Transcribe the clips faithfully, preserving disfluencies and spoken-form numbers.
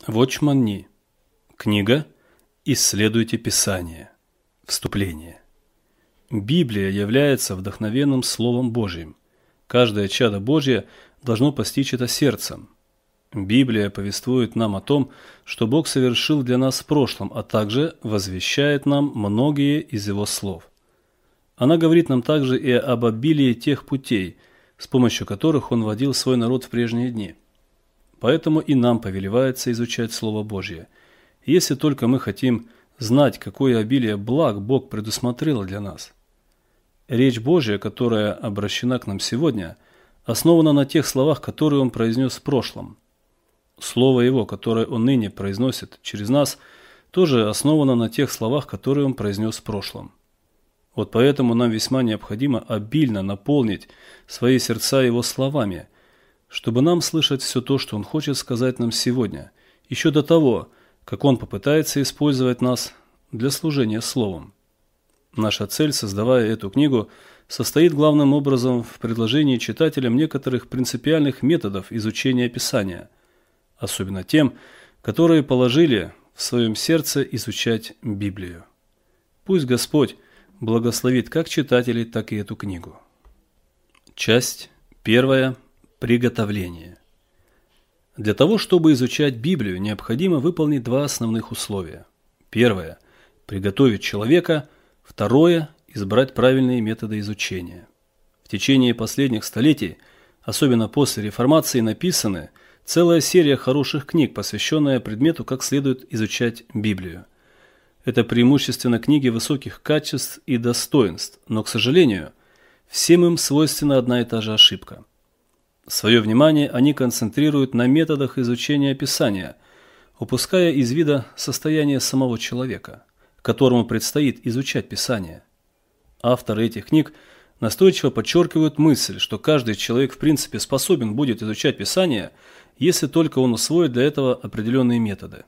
Watchman Nee. Книга «Исследуйте Писание». Вступление. Библия является вдохновенным Словом Божьим. Каждое чадо Божье должно постичь это сердцем. Библия повествует нам о том, что Бог совершил для нас в прошлом, а также возвещает нам многие из Его слов. Она говорит нам также и об обилии тех путей, с помощью которых Он водил свой народ в прежние дни. Поэтому и нам повелевается изучать Слово Божье, если только мы хотим знать, какое обилие благ Бог предусмотрел для нас. Речь Божья, которая обращена к нам сегодня, основана на тех словах, которые Он произнес в прошлом. Слово Его, которое Он ныне произносит через нас, тоже основано на тех словах, которые Он произнес в прошлом. Вот поэтому нам весьма необходимо обильно наполнить свои сердца Его словами, чтобы нам слышать все то, что Он хочет сказать нам сегодня, еще до того, как Он попытается использовать нас для служения Словом. Наша цель, создавая эту книгу, состоит главным образом в предложении читателям некоторых принципиальных методов изучения Писания, особенно тем, которые положили в своем сердце изучать Библию. Пусть Господь благословит как читателей, так и эту книгу. Часть первая. Приготовление. Для того, чтобы изучать Библию, необходимо выполнить два основных условия. Первое – приготовить человека. Второе – избрать правильные методы изучения. В течение последних столетий, особенно после Реформации, написаны целая серия хороших книг, посвященная предмету, как следует изучать Библию. Это преимущественно книги высоких качеств и достоинств, но, к сожалению, всем им свойственна одна и та же ошибка. Свое внимание они концентрируют на методах изучения Писания, упуская из вида состояние самого человека, которому предстоит изучать Писание. Авторы этих книг настойчиво подчеркивают мысль, что каждый человек в принципе способен будет изучать Писание, если только он усвоит для этого определенные методы.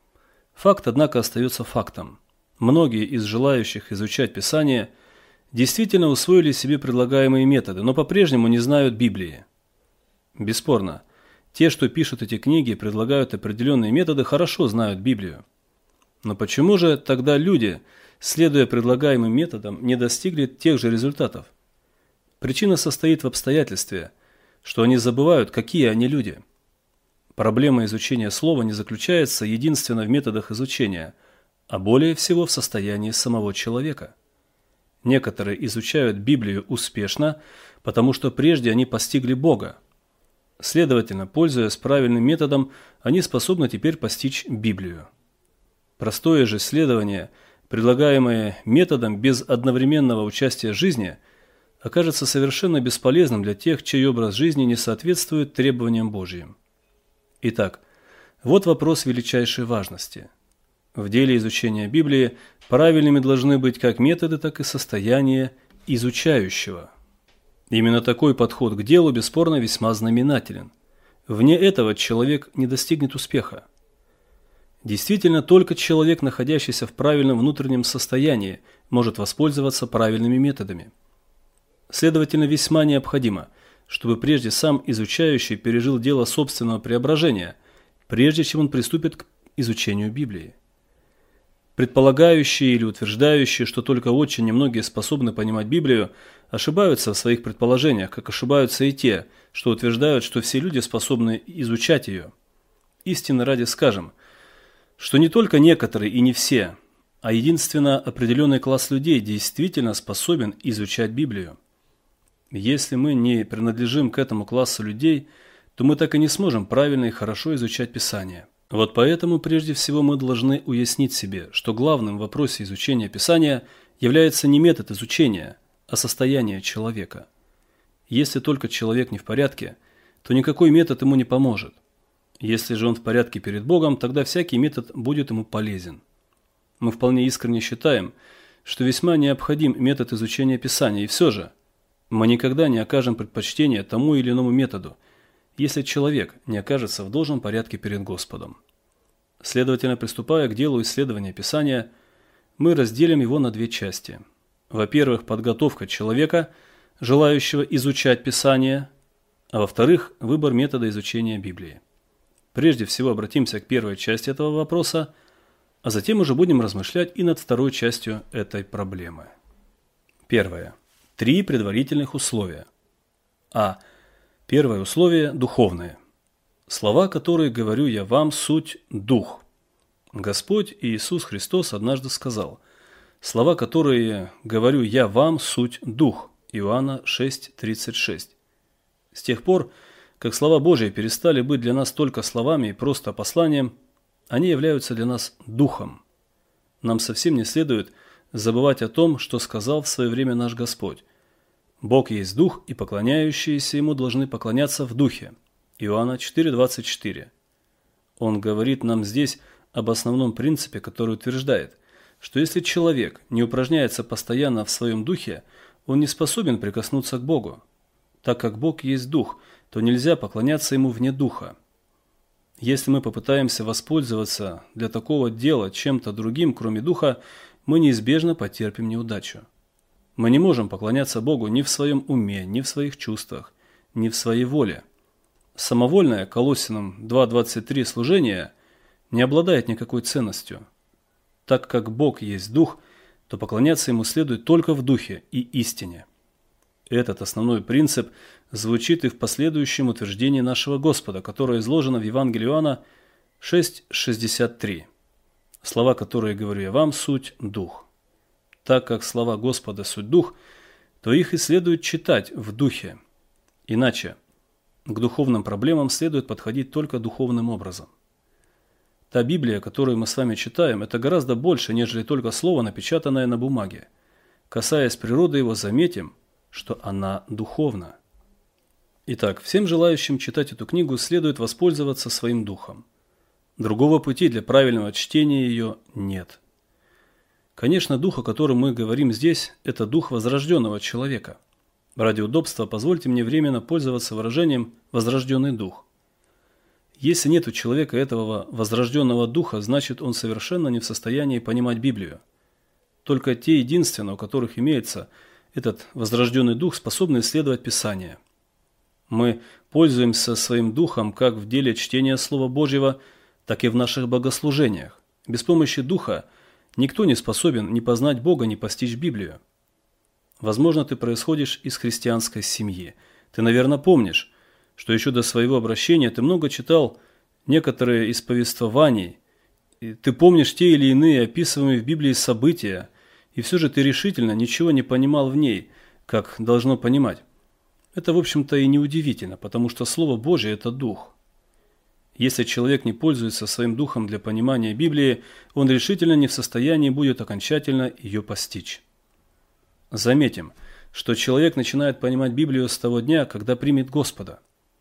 Факт, однако, остается фактом. Многие из желающих изучать Писание действительно усвоили себе предлагаемые методы, но по-прежнему не знают Библии. Бесспорно, те, что пишут эти книги и предлагают определенные методы, хорошо знают Библию. Но почему же тогда люди, следуя предлагаемым методам, не достигли тех же результатов? Причина состоит в обстоятельстве, что они забывают, какие они люди. Проблема изучения слова не заключается единственно в методах изучения, а более всего в состоянии самого человека. Некоторые изучают Библию успешно, потому что прежде они постигли Бога. Следовательно, пользуясь правильным методом, они способны теперь постичь Библию. Простое же следование, предлагаемое методом без одновременного участия в жизни, окажется совершенно бесполезным для тех, чей образ жизни не соответствует требованиям Божьим. Итак, вот вопрос величайшей важности. В деле изучения Библии правильными должны быть как методы, так и состояние изучающего. Именно такой подход к делу бесспорно весьма знаменателен. Вне этого человек не достигнет успеха. Действительно, только человек, находящийся в правильном внутреннем состоянии, может воспользоваться правильными методами. Следовательно, весьма необходимо, чтобы прежде сам изучающий пережил дело собственного преображения, прежде чем он приступит к изучению Библии. Предполагающие или утверждающие, что только очень немногие способны понимать Библию, ошибаются в своих предположениях, как ошибаются и те, что утверждают, что все люди способны изучать ее. Истинно ради скажем, что не только некоторые и не все, а единственно определенный класс людей действительно способен изучать Библию. Если мы не принадлежим к этому классу людей, то мы так и не сможем правильно и хорошо изучать Писание. Вот поэтому прежде всего мы должны уяснить себе, что главным в вопросе изучения Писания является не метод изучения, а состояние человека. Если только человек не в порядке, то никакой метод ему не поможет. Если же он в порядке перед Богом, тогда всякий метод будет ему полезен. Мы вполне искренне считаем, что весьма необходим метод изучения Писания, и все же мы никогда не окажем предпочтение тому или иному методу, если человек не окажется в должном порядке перед Господом. Следовательно, приступая к делу исследования Писания, мы разделим его на две части. Во-первых, подготовка человека, желающего изучать Писание, а во-вторых, выбор метода изучения Библии. Прежде всего обратимся к первой части этого вопроса, а затем уже будем размышлять и над второй частью этой проблемы. Первое. Три предварительных условия. А. Первое условие – духовное. Слова, которые говорю я вам, суть дух. Господь Иисус Христос однажды сказал: слова, которые говорю я вам, суть дух. Иоанна шесть тридцать шесть. С тех пор, как слова Божьи перестали быть для нас только словами и просто посланием, они являются для нас духом. Нам совсем не следует забывать о том, что сказал в свое время наш Господь. Бог есть дух, и поклоняющиеся Ему должны поклоняться в духе. Иоанна четыре двадцать четыре. Он говорит нам здесь об основном принципе, который утверждает, что если человек не упражняется постоянно в своем духе, он не способен прикоснуться к Богу. Так как Бог есть дух, то нельзя поклоняться Ему вне духа. Если мы попытаемся воспользоваться для такого дела чем-то другим, кроме духа, мы неизбежно потерпим неудачу. Мы не можем поклоняться Богу ни в своем уме, ни в своих чувствах, ни в своей воле. Самовольное Колоссянам два двадцать три служение не обладает никакой ценностью. Так как Бог есть дух, то поклоняться Ему следует только в духе и истине. Этот основной принцип звучит и в последующем утверждении нашего Господа, которое изложено в Евангелии Иоанна шесть шестьдесят три. Слова, которые говорю я вам, суть дух. Так как слова Господа суть дух, то их и следует читать в духе. Иначе к духовным проблемам следует подходить только духовным образом. Та Библия, которую мы с вами читаем, это гораздо больше, нежели только слово, напечатанное на бумаге. Касаясь природы его, заметим, что она духовна. Итак, всем желающим читать эту книгу следует воспользоваться своим духом. Другого пути для правильного чтения ее нет. Конечно, дух, о котором мы говорим здесь, это дух возрожденного человека. Ради удобства позвольте мне временно пользоваться выражением «возрожденный дух». Если нет у человека этого возрожденного духа, значит, он совершенно не в состоянии понимать Библию. Только те единственные, у которых имеется этот возрожденный дух, способны исследовать Писание. Мы пользуемся своим духом как в деле чтения Слова Божьего, так и в наших богослужениях. Без помощи духа никто не способен ни познать Бога, ни постичь Библию. Возможно, ты происходишь из христианской семьи. Ты, наверное, помнишь, что еще до своего обращения ты много читал некоторые из повествований, и ты помнишь те или иные описываемые в Библии события, и все же ты решительно ничего не понимал в ней, как должно понимать. Это, в общем-то, и неудивительно, потому что Слово Божье – это Дух. Если человек не пользуется своим духом для понимания Библии, он решительно не в состоянии будет окончательно ее постичь. Заметим, что человек начинает понимать Библию с того дня, когда примет Господа.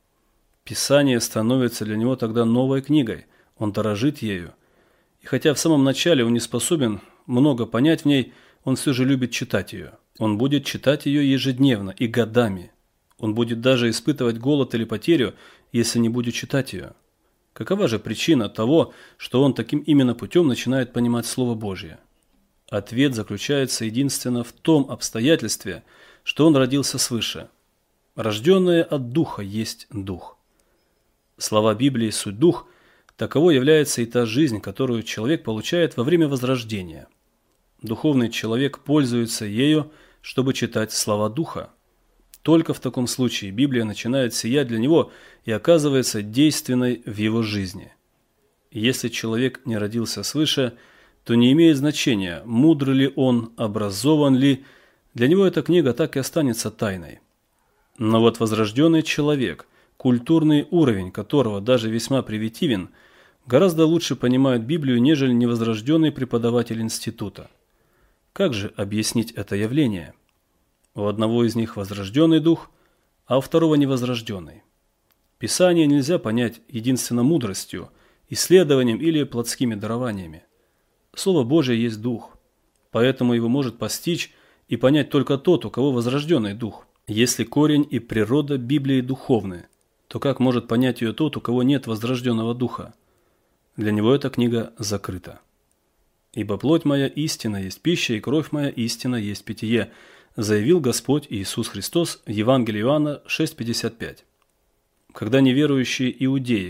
Писание становится для него тогда новой книгой, он дорожит ею. И хотя в самом начале он не способен много понять в ней, он все же любит читать ее. Он будет читать ее ежедневно и годами. Он будет даже испытывать голод или потерю, если не будет читать ее. Какова же причина того, что он таким именно путем начинает понимать Слово Божье? Ответ заключается единственно в том обстоятельстве, что он родился свыше. Рожденное от Духа есть Дух. Слова Библии суть Дух, таково является и та жизнь, которую человек получает во время возрождения. Духовный человек пользуется ею, чтобы читать слова Духа. Только в таком случае Библия начинает сиять для него и оказывается действенной в его жизни. Если человек не родился свыше, то не имеет значения, мудр ли он, образован ли, для него эта книга так и останется тайной. Но вот возрожденный человек, культурный уровень которого даже весьма примитивен, гораздо лучше понимает Библию, нежели невозрожденный преподаватель института. Как же объяснить это явление? У одного из них возрожденный дух, а у второго невозрожденный. Писание нельзя понять единственно мудростью, исследованием или плотскими дарованиями. Слово Божие есть дух, поэтому его может постичь и понять только тот, у кого возрожденный дух. Если корень и природа Библии духовны, то как может понять ее тот, у кого нет возрожденного духа? Для него эта книга закрыта. «Ибо плоть моя истина есть пища, и кровь моя истина есть питье», заявил Господь Иисус Христос в Евангелии Иоанна шесть пятьдесят пять. Когда неверующие иудеи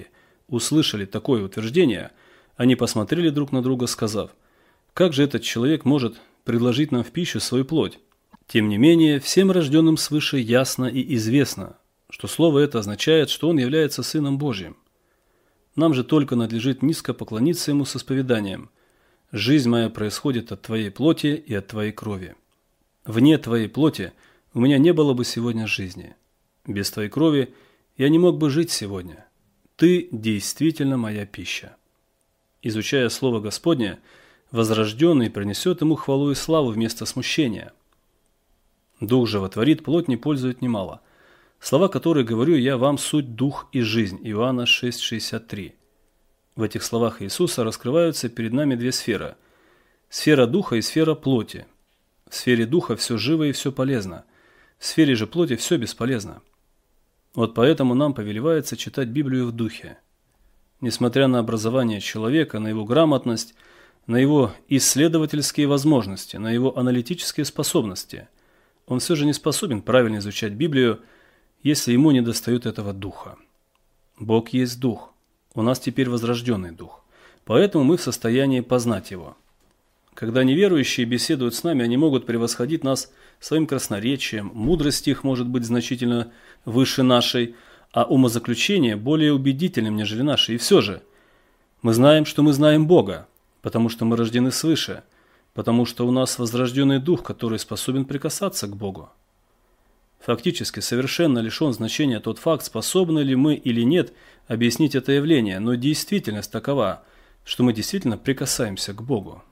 услышали такое утверждение, они посмотрели друг на друга, сказав: «Как же этот человек может предложить нам в пищу свою плоть?» Тем не менее, всем рожденным свыше ясно и известно, что слово это означает, что он является Сыном Божьим. Нам же только надлежит низко поклониться ему с исповеданием: «Жизнь моя происходит от твоей плоти и от твоей крови. Вне твоей плоти у меня не было бы сегодня жизни. Без твоей крови я не мог бы жить сегодня. Ты действительно моя пища». Изучая Слово Господне, возрожденный принесет ему хвалу и славу вместо смущения. Дух животворит, плоть не пользует немало. Слова, которые говорю я вам, суть дух и жизнь. Иоанна шесть шестьдесят три. В этих словах Иисуса раскрываются перед нами две сферы. Сфера духа и сфера плоти. В сфере духа все живо и все полезно. В сфере же плоти все бесполезно. Вот поэтому нам повелевается читать Библию в духе. Несмотря на образование человека, на его грамотность, на его исследовательские возможности, на его аналитические способности, он все же не способен правильно изучать Библию, если ему недостает этого духа. Бог есть дух. У нас теперь возрожденный дух. Поэтому мы в состоянии познать его. Когда неверующие беседуют с нами, они могут превосходить нас своим красноречием, мудрость их может быть значительно выше нашей, а умозаключение более убедительным, нежели наши. И все же мы знаем, что мы знаем Бога, потому что мы рождены свыше, потому что у нас возрожденный дух, который способен прикасаться к Богу. Фактически совершенно лишен значения тот факт, способны ли мы или нет объяснить это явление, но действительность такова, что мы действительно прикасаемся к Богу.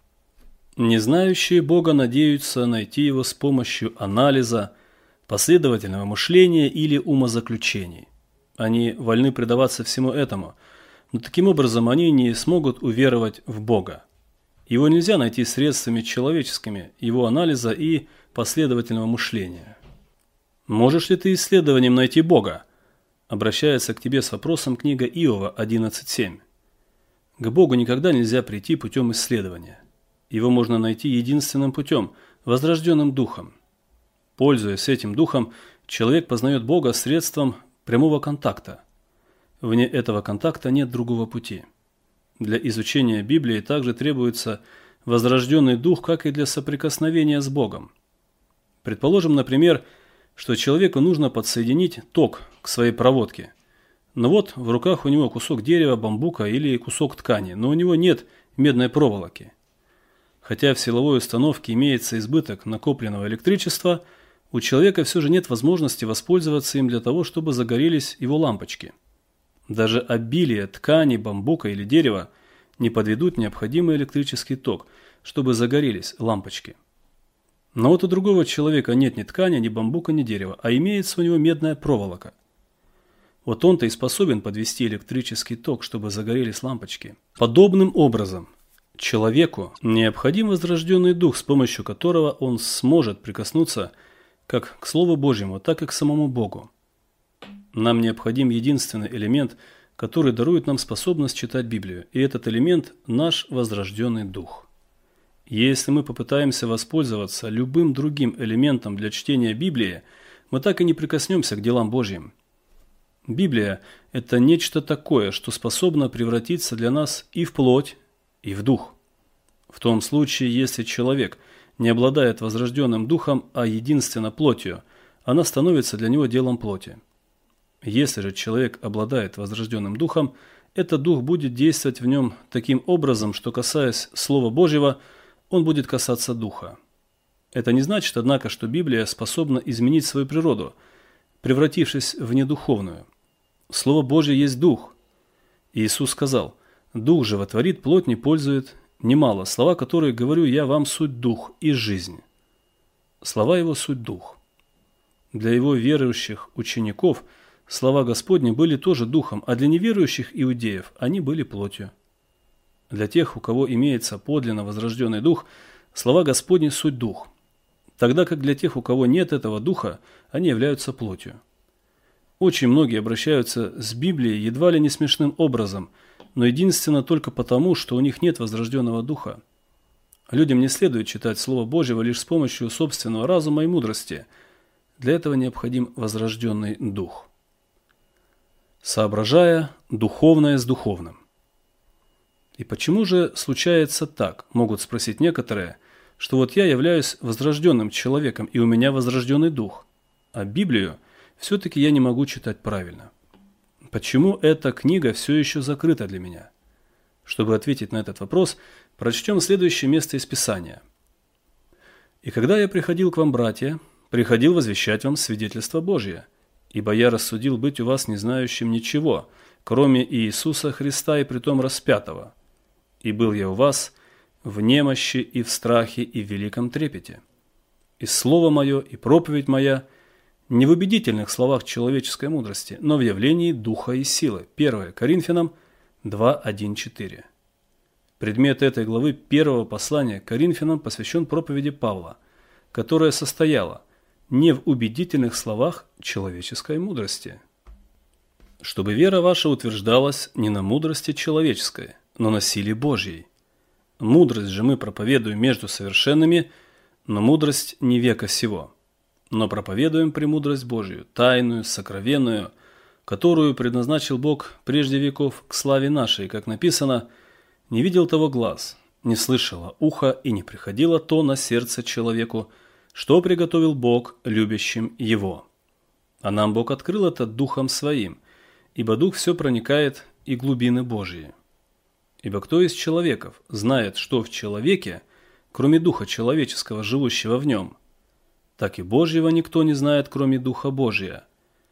Незнающие Бога надеются найти Его с помощью анализа, последовательного мышления или умозаключений. Они вольны предаваться всему этому, но таким образом они не смогут уверовать в Бога. Его нельзя найти средствами человеческими, его анализа и последовательного мышления. «Можешь ли ты исследованием найти Бога?» Обращается к тебе с вопросом книга Иова одиннадцать семь. К Богу никогда нельзя прийти путем исследования. Его можно найти единственным путем – возрожденным духом. Пользуясь этим духом, человек познает Бога средством прямого контакта. Вне этого контакта нет другого пути. Для изучения Библии также требуется возрожденный дух, как и для соприкосновения с Богом. Предположим, например, что человеку нужно подсоединить ток к своей проводке. Но вот в руках у него кусок дерева, бамбука или кусок ткани, но у него нет медной проволоки. Хотя в силовой установке имеется избыток накопленного электричества, у человека все же нет возможности воспользоваться им для того, чтобы загорелись его лампочки. Даже обилие ткани, бамбука или дерева не подведут необходимый электрический ток, чтобы загорелись лампочки. Но вот у другого человека нет ни ткани, ни бамбука, ни дерева, а имеется у него медная проволока. Вот он-то и способен подвести электрический ток, чтобы загорелись лампочки. Подобным образом человеку необходим возрожденный дух, с помощью которого он сможет прикоснуться как к Слову Божьему, так и к самому Богу. Нам необходим единственный элемент, который дарует нам способность читать Библию, и этот элемент – наш возрожденный дух. Если мы попытаемся воспользоваться любым другим элементом для чтения Библии, мы так и не прикоснемся к делам Божьим. Библия – это нечто такое, что способно превратиться для нас и в плоть, и в дух. В том случае, если человек не обладает возрожденным духом, а единственно плотью, она становится для него делом плоти. Если же человек обладает возрожденным духом, этот дух будет действовать в нем таким образом, что, касаясь Слова Божьего, он будет касаться духа. Это не значит, однако, что Библия способна изменить свою природу, превратившись в недуховную. Слово Божье есть дух. Иисус сказал: «Дух животворит, плоть не пользует немало. Слова, которые говорю я вам, суть дух и жизнь». Слова его суть дух. Для его верующих учеников слова Господни были тоже духом, а для неверующих иудеев они были плотью. Для тех, у кого имеется подлинно возрожденный дух, слова Господни суть дух, тогда как для тех, у кого нет этого духа, они являются плотью. Очень многие обращаются с Библией едва ли не смешным образом, но единственно только потому, что у них нет возрожденного духа. Людям не следует читать Слово Божьего лишь с помощью собственного разума и мудрости. Для этого необходим возрожденный дух. соображая духовное с духовным. И почему же случается так, могут спросить некоторые, что вот я являюсь возрожденным человеком, и у меня возрожденный дух, а Библию все-таки я не могу читать правильно. Почему эта книга все еще закрыта для меня? Чтобы ответить на этот вопрос, прочтем следующее место из Писания. «И когда я приходил к вам, братья, приходил возвещать вам свидетельство Божие, ибо я рассудил быть у вас не знающим ничего, кроме Иисуса Христа и притом распятого. И был я у вас в немощи и в страхе и в великом трепете. И слово мое, и проповедь моя не в убедительных словах человеческой мудрости, но в явлении духа и силы». первое Коринфянам два, один, четыре. Предмет этой главы первого послания к Коринфянам посвящен проповеди Павла, которая состояла не в убедительных словах человеческой мудрости. «Чтобы вера ваша утверждалась не на мудрости человеческой, но на силе Божьей. Мудрость же мы проповедуем между совершенными, но мудрость не века сего. Но проповедуем премудрость Божию, тайную, сокровенную, которую предназначил Бог прежде веков к славе нашей, как написано: не видел того глаз, не слышало ухо и не приходило то на сердце человеку, что приготовил Бог любящим его. А нам Бог открыл это Духом Своим, ибо Дух все проникает и глубины Божьи. Ибо кто из человеков знает, что в человеке, кроме Духа человеческого, живущего в нем? Так и Божьего никто не знает, кроме Духа Божия.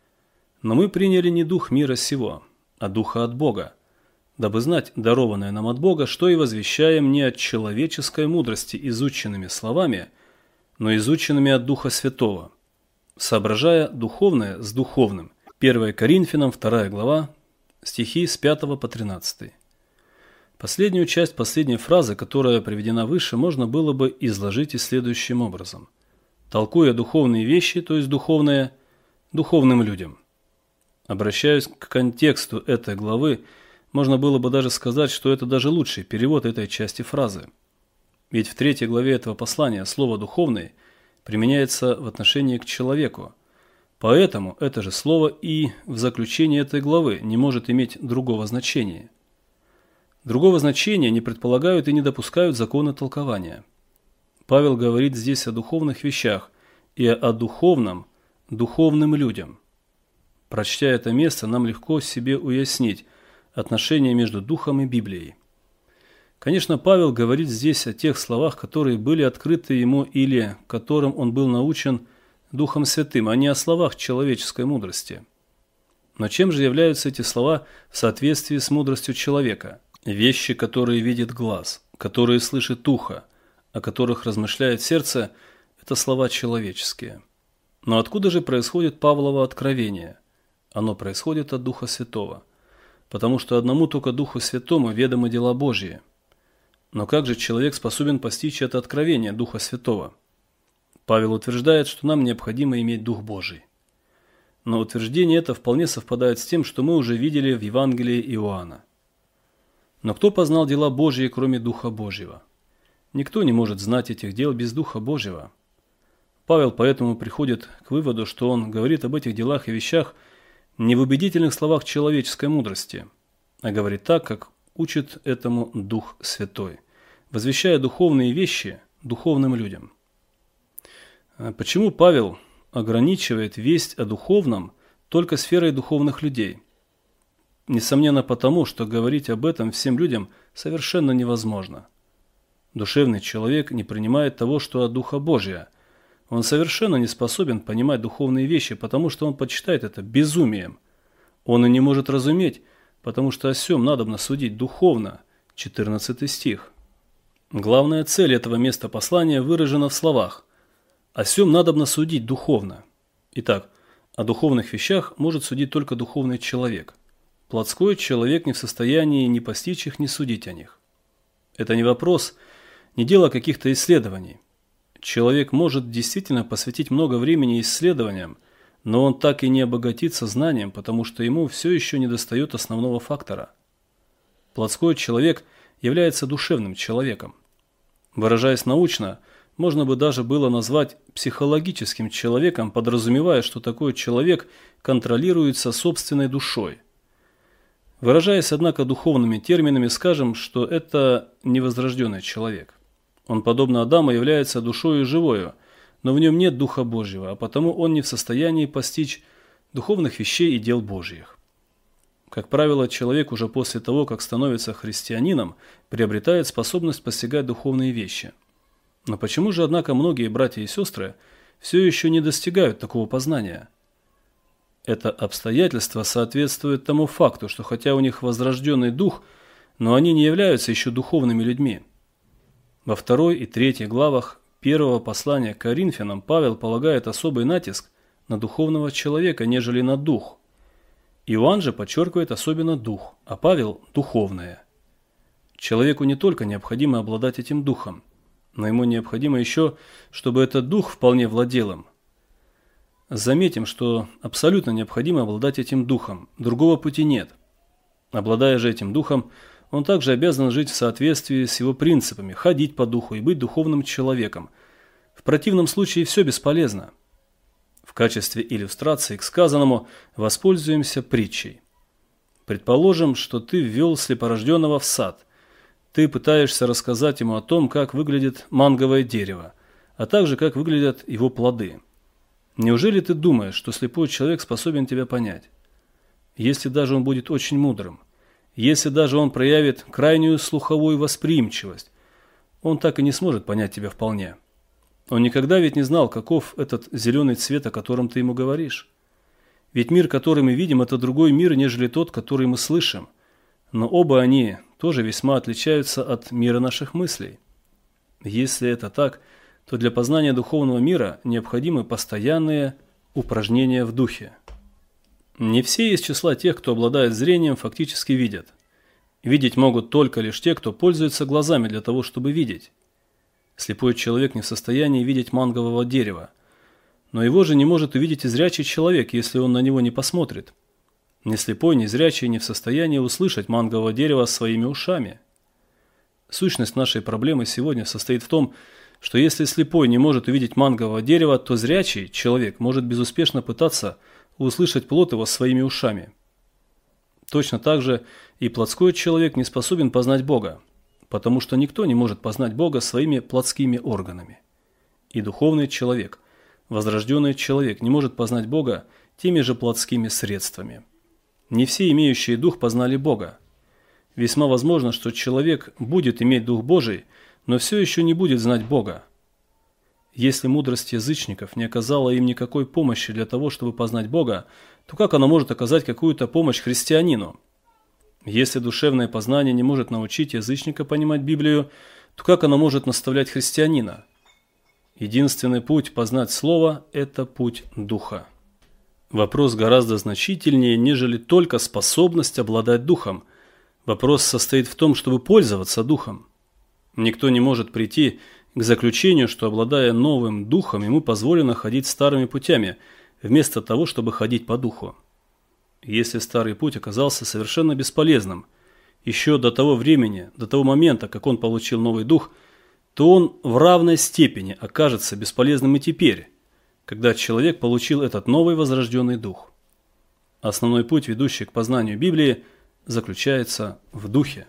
Но мы приняли не дух мира сего, а Духа от Бога, дабы знать дарованное нам от Бога, что и возвещаем не от человеческой мудрости изученными словами, но изученными от Духа Святого, соображая духовное с духовным». первое Коринфянам вторая глава, стихи с пятого по тринадцатый. Последнюю часть последней фразы, которая приведена выше, можно было бы изложить и следующим образом: толкуя духовные вещи, то есть духовное, духовным людям. Обращаясь к контексту этой главы, можно было бы даже сказать, что это даже лучший перевод этой части фразы. Ведь в третьей главе этого послания слово «духовный» применяется в отношении к человеку. Поэтому это же слово и в заключении этой главы не может иметь другого значения. Другого значения не предполагают и не допускают законы толкования. Павел говорит здесь о духовных вещах и о духовном, духовным людям. Прочтя это место, нам легко себе уяснить отношения между Духом и Библией. Конечно, Павел говорит здесь о тех словах, которые были открыты ему или которым он был научен Духом Святым, а не о словах человеческой мудрости. Но чем же являются эти слова в соответствии с мудростью человека? Вещи, которые видит глаз, которые слышит ухо, о которых размышляет сердце, это слова человеческие. Но откуда же происходит Павлово откровение? Оно происходит от Духа Святого, потому что одному только Духу Святому ведомы дела Божьи. Но как же человек способен постичь это откровение Духа Святого? Павел утверждает, что нам необходимо иметь Дух Божий. Но утверждение это вполне совпадает с тем, что мы уже видели в Евангелии Иоанна. Но кто познал дела Божьи, кроме Духа Божьего? Никто не может знать этих дел без Духа Божьего. Павел поэтому приходит к выводу, что он говорит об этих делах и вещах не в убедительных словах человеческой мудрости, а говорит так, как учит этому Дух Святой, возвещая духовные вещи духовным людям. Почему Павел ограничивает весть о духовном только сферой духовных людей? Несомненно потому, что говорить об этом всем людям совершенно невозможно. Душевный человек не принимает того, что от Духа Божия. Он совершенно не способен понимать духовные вещи, потому что он почитает это безумием. Он и не может разуметь, потому что о сем надобно судить духовно. четырнадцатый стих. Главная цель этого места послания выражена в словах: «О сем надобно судить духовно». Итак, о духовных вещах может судить только духовный человек. Плотской человек не в состоянии ни постичь их, ни судить о них. Это не вопрос, не дело каких-то исследований. Человек может действительно посвятить много времени исследованиям, но он так и не обогатится знанием, потому что ему все еще недостает основного фактора. Плотской человек является душевным человеком. Выражаясь научно, можно бы даже было назвать психологическим человеком, подразумевая, что такой человек контролируется собственной душой. Выражаясь, однако, духовными терминами, скажем, что это невозрожденный человек. Он, подобно Адаму, является душою живою, но в нем нет Духа Божьего, а потому он не в состоянии постичь духовных вещей и дел Божьих. Как правило, человек уже после того, как становится христианином, приобретает способность постигать духовные вещи. Но почему же, однако, многие братья и сестры все еще не достигают такого познания? Это обстоятельство соответствует тому факту, что хотя у них возрожденный дух, но они не являются еще духовными людьми. Во второй и третьей главах первого послания к Коринфянам Павел полагает особый натиск на духовного человека, нежели на дух. Иоанн же подчеркивает особенно дух, а Павел – духовное. Человеку не только необходимо обладать этим духом, но ему необходимо еще, чтобы этот дух вполне владел им. Заметим, что абсолютно необходимо обладать этим духом, другого пути нет. Обладая же этим духом, он также обязан жить в соответствии с его принципами, ходить по духу и быть духовным человеком. В противном случае все бесполезно. В качестве иллюстрации к сказанному воспользуемся притчей. Предположим, что ты ввел слепорожденного в сад. Ты пытаешься рассказать ему о том, как выглядит манговое дерево, а также как выглядят его плоды. Неужели ты думаешь, что слепой человек способен тебя понять? Если даже он будет очень мудрым, если даже он проявит крайнюю слуховую восприимчивость, он так и не сможет понять тебя вполне. Он никогда ведь не знал, каков этот зеленый цвет, о котором ты ему говоришь. Ведь мир, который мы видим, это другой мир, нежели тот, который мы слышим. Но оба они тоже весьма отличаются от мира наших мыслей. Если это так, то для познания духовного мира необходимы постоянные упражнения в духе. Не все из числа тех, кто обладает зрением, фактически видят. Видеть могут только лишь те, кто пользуется глазами для того, чтобы видеть. Слепой человек не в состоянии видеть мангового дерева, но его же не может увидеть и зрячий человек, если он на него не посмотрит. Ни слепой, ни зрячий не в состоянии услышать мангового дерева своими ушами. Сущность нашей проблемы сегодня состоит в том, что если слепой не может увидеть мангового дерева, то зрячий человек может безуспешно пытаться услышать плод его своими ушами. Точно так же и плотской человек не способен познать Бога, потому что никто не может познать Бога своими плотскими органами. И духовный человек, возрожденный человек, не может познать Бога теми же плотскими средствами. Не все имеющие дух познали Бога. Весьма возможно, что человек будет иметь Дух Божий, но все еще не будет знать Бога. Если мудрость язычников не оказала им никакой помощи для того, чтобы познать Бога, то как она может оказать какую-то помощь христианину? Если душевное познание не может научить язычника понимать Библию, то как она может наставлять христианина? Единственный путь познать Слово – это путь Духа. Вопрос гораздо значительнее, нежели только способность обладать Духом. Вопрос состоит в том, чтобы пользоваться Духом. Никто не может прийти к заключению, что, обладая новым Духом, ему позволено ходить старыми путями, вместо того, чтобы ходить по Духу. Если старый путь оказался совершенно бесполезным, еще до того времени, до того момента, как он получил новый Дух, то он в равной степени окажется бесполезным и теперь, когда человек получил этот новый возрожденный Дух. Основной путь, ведущий к познанию Библии, заключается в Духе.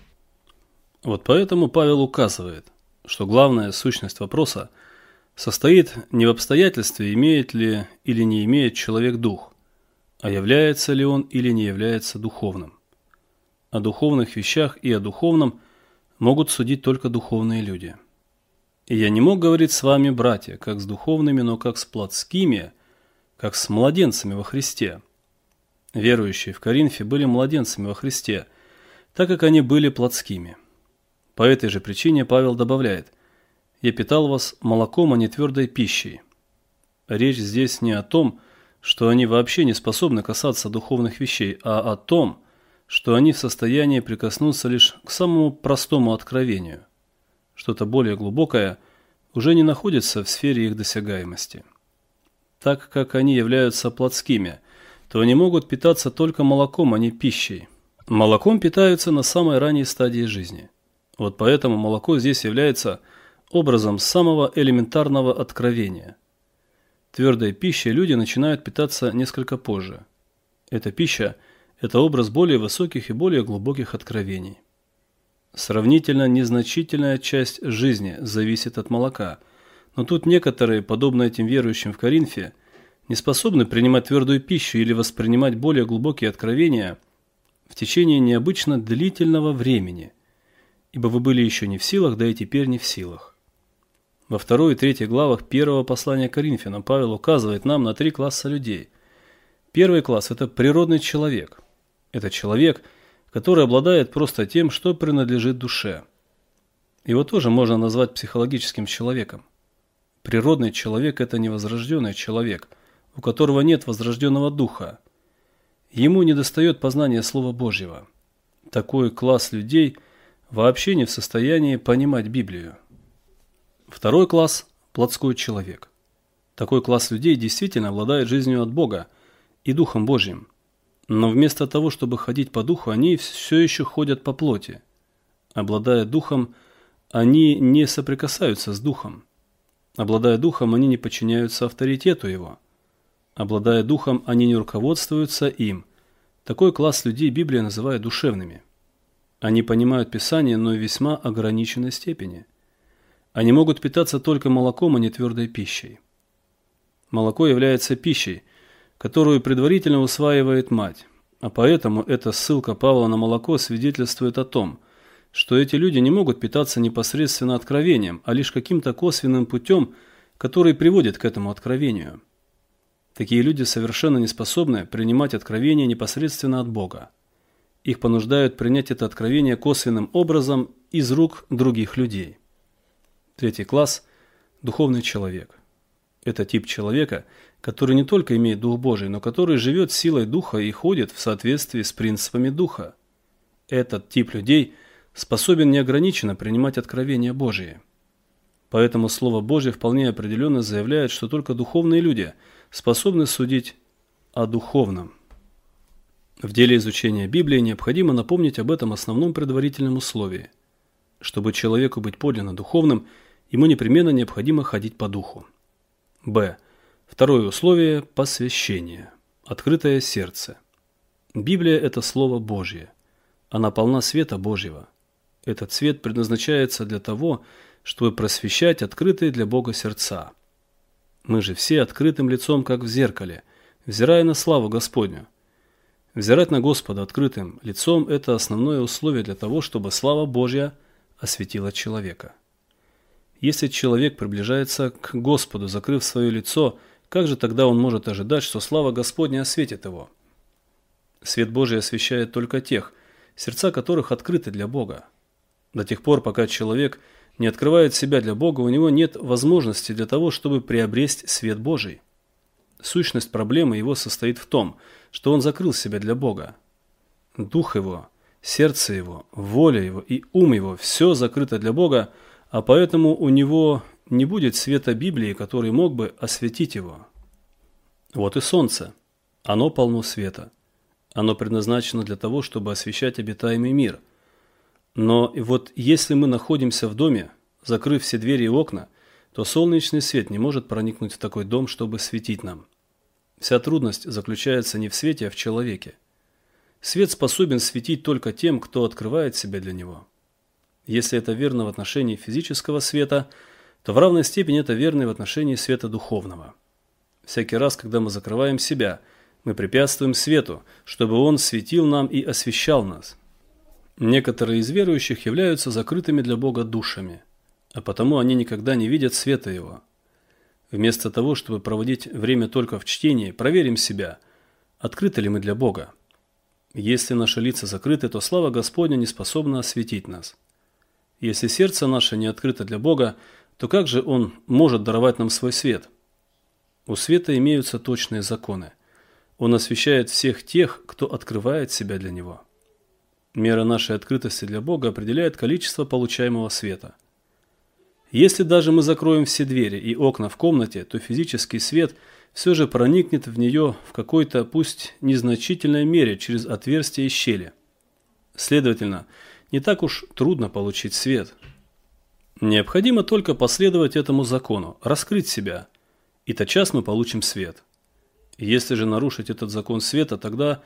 Вот поэтому Павел указывает, что главная сущность вопроса состоит не в обстоятельстве, имеет ли или не имеет человек дух, а является ли он или не является духовным. О духовных вещах и о духовном могут судить только духовные люди. И я не мог говорить с вами, братья, как с духовными, но как с плотскими, как с младенцами во Христе. Верующие в Коринфе были младенцами во Христе, так как они были плотскими. По этой же причине Павел добавляет: «Я питал вас молоком, а не твердой пищей». Речь здесь не о том, что они вообще не способны касаться духовных вещей, а о том, что они в состоянии прикоснуться лишь к самому простому откровению. Что-то более глубокое уже не находится в сфере их досягаемости. Так как они являются плотскими, то они могут питаться только молоком, а не пищей. Молоком питаются на самой ранней стадии жизни. Вот поэтому молоко здесь является образом самого элементарного откровения. Твердой пищей люди начинают питаться несколько позже. Эта пища – Это образ более высоких и более глубоких откровений. Сравнительно незначительная часть жизни зависит от молока, но тут некоторые, подобно этим верующим в Коринфе, не способны принимать твердую пищу или воспринимать более глубокие откровения в течение необычно длительного времени, ибо вы были еще не в силах, да и теперь не в силах. Во второй и третьей главах первого послания Коринфянам Павел указывает нам на три класса людей. Первый класс – это природный человек. Это человек, который обладает просто тем, что принадлежит душе. Его тоже можно назвать психологическим человеком. Природный человек – это невозрожденный человек, у которого нет возрожденного духа. Ему недостает познания Слова Божьего. Такой класс людей вообще не в состоянии понимать Библию. Второй класс – плотской человек. Такой класс людей действительно обладает жизнью от Бога и Духом Божьим. Но вместо того, чтобы ходить по духу, они все еще ходят по плоти. Обладая духом, они не соприкасаются с духом. Обладая духом, они не подчиняются авторитету его. Обладая духом, они не руководствуются им. Такой класс людей Библия называет душевными. Они понимают Писание, но в весьма ограниченной степени. Они могут питаться только молоком, а не твердой пищей. Молоко является пищей, которую предварительно усваивает мать, а поэтому эта ссылка Павла на молоко свидетельствует о том, что эти люди не могут питаться непосредственно откровением, а лишь каким-то косвенным путем, который приводит к этому откровению. Такие люди совершенно не способны принимать откровение непосредственно от Бога. Их понуждают принять это откровение косвенным образом из рук других людей. Третий класс – духовный человек. Это тип человека, который не только имеет Дух Божий, но который живет силой Духа и ходит в соответствии с принципами Духа. Этот тип людей способен неограниченно принимать откровения Божьи. Поэтому Слово Божье вполне определенно заявляет, что только духовные люди способны судить о духовном. В деле изучения Библии необходимо напомнить об этом основном предварительном условии. Чтобы человеку быть подлинно духовным, ему непременно необходимо ходить по духу. Б. Второе условие – посвящение. Открытое сердце. Библия – это Слово Божье. Она полна света Божьего. Этот свет предназначается для того, чтобы просвещать открытые для Бога сердца. Мы же все открытым лицом, как в зеркале, взирая на славу Господню. Взирать на Господа открытым лицом – это основное условие для того, чтобы слава Божья осветила человека. Если человек приближается к Господу, закрыв свое лицо, как же тогда он может ожидать, что слава Господня осветит его? Свет Божий освещает только тех, сердца которых открыты для Бога. До тех пор, пока человек не открывает себя для Бога, у него нет возможности для того, чтобы приобрести свет Божий. Сущность проблемы его состоит в том, что он закрыл себя для Бога. Дух его, сердце его, воля его и ум его – все закрыто для Бога, а поэтому у него не будет света Библии, который мог бы осветить его. Вот и солнце. Оно полно света. Оно предназначено для того, чтобы освещать обитаемый мир. Но вот если мы находимся в доме, закрыв все двери и окна, то солнечный свет не может проникнуть в такой дом, чтобы светить нам. Вся трудность заключается не в свете, а в человеке. Свет способен светить только тем, кто открывает себя для него. Если это верно в отношении физического света, то в равной степени это верно и в отношении света духовного. Всякий раз, когда мы закрываем себя, мы препятствуем свету, чтобы он светил нам и освещал нас. Некоторые из верующих являются закрытыми для Бога душами, а потому они никогда не видят света Его. Вместо того, чтобы проводить время только в чтении, проверим себя, открыты ли мы для Бога. Если наши лица закрыты, то слава Господня не способна осветить нас. Если сердце наше не открыто для Бога, то как же Он может даровать нам свой свет? У света имеются точные законы. Он освещает всех тех, кто открывает себя для Него. Мера нашей открытости для Бога определяет количество получаемого света. Если даже мы закроем все двери и окна в комнате, то физический свет все же проникнет в нее в какой-то, пусть незначительной мере, через отверстия и щели. Следовательно, не так уж трудно получить свет. Необходимо только последовать этому закону, раскрыть себя, и тотчас мы получим свет. Если же нарушить этот закон света, тогда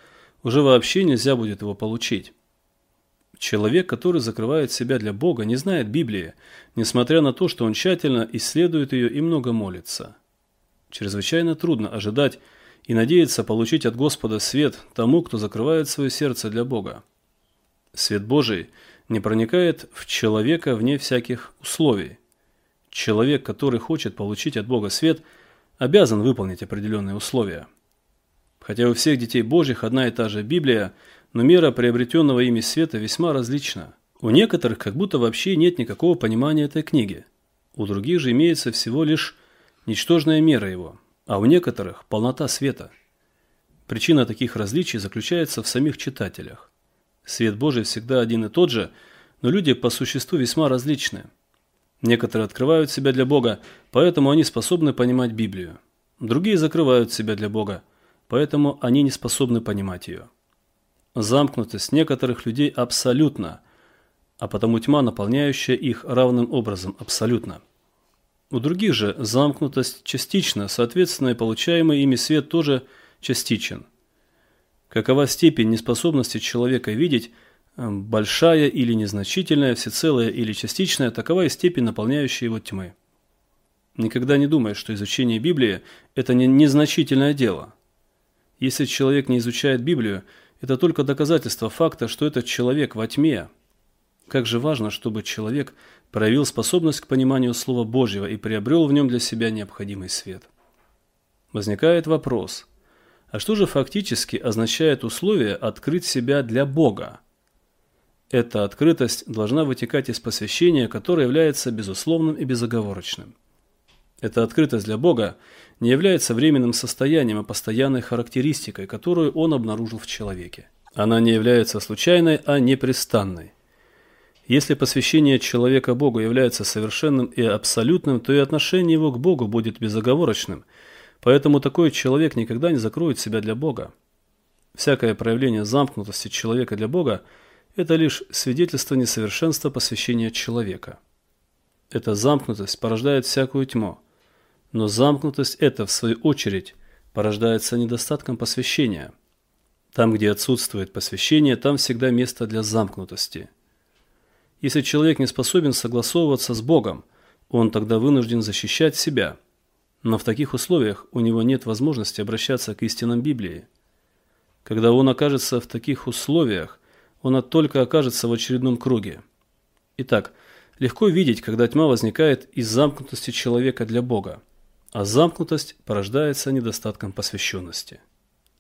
уже вообще нельзя будет его получить. Человек, который закрывает себя для Бога, не знает Библии, несмотря на то, что он тщательно исследует ее и много молится. Чрезвычайно трудно ожидать и надеяться получить от Господа свет тому, кто закрывает свое сердце для Бога. Свет Божий не проникает в человека вне всяких условий. Человек, который хочет получить от Бога свет, обязан выполнить определенные условия. Хотя у всех детей Божьих одна и та же Библия, но мера приобретенного ими света весьма различна. У некоторых как будто вообще нет никакого понимания этой книги. У других же имеется всего лишь ничтожная мера его, а у некоторых полнота света. Причина таких различий заключается в самих читателях. Свет Божий всегда один и тот же, но люди по существу весьма различны. Некоторые открывают себя для Бога, поэтому они способны понимать Библию. Другие закрывают себя для Бога, поэтому они не способны понимать ее. Замкнутость некоторых людей абсолютна, а потому тьма, наполняющая их равным образом, абсолютна. У других же замкнутость частична, соответственно, и получаемый ими свет тоже частичен. Какова степень неспособности человека видеть, большая или незначительная, всецелая или частичная, такова и степень наполняющей его тьмы. Никогда не думай, что изучение Библии – это не незначительное дело. Если человек не изучает Библию, это только доказательство факта, что этот человек во тьме. Как же важно, чтобы человек проявил способность к пониманию Слова Божьего и приобрел в нем для себя необходимый свет. Возникает вопрос, а что же фактически означает условие «открыть себя для Бога»? Эта открытость должна вытекать из посвящения, которое является безусловным и безоговорочным. Эта открытость для Бога не является временным состоянием, а постоянной характеристикой, которую Он обнаружил в человеке. Она не является случайной, а непрестанной. Если посвящение человека Богу является совершенным и абсолютным, то и отношение его к Богу будет безоговорочным, поэтому такой человек никогда не закроет себя для Бога. Всякое проявление замкнутости человека для Бога – это лишь свидетельство несовершенства посвящения человека. Эта замкнутость порождает всякую тьму, но замкнутость эта, в свою очередь, порождается недостатком посвящения. Там, где отсутствует посвящение, там всегда место для замкнутости. Если человек не способен согласовываться с Богом, он тогда вынужден защищать себя, но в таких условиях у него нет возможности обращаться к истинам Библии. Когда он окажется в таких условиях, он только окажется в очередном круге. Итак, легко видеть, когда тьма возникает из замкнутости человека для Бога, а замкнутость порождается недостатком посвященности.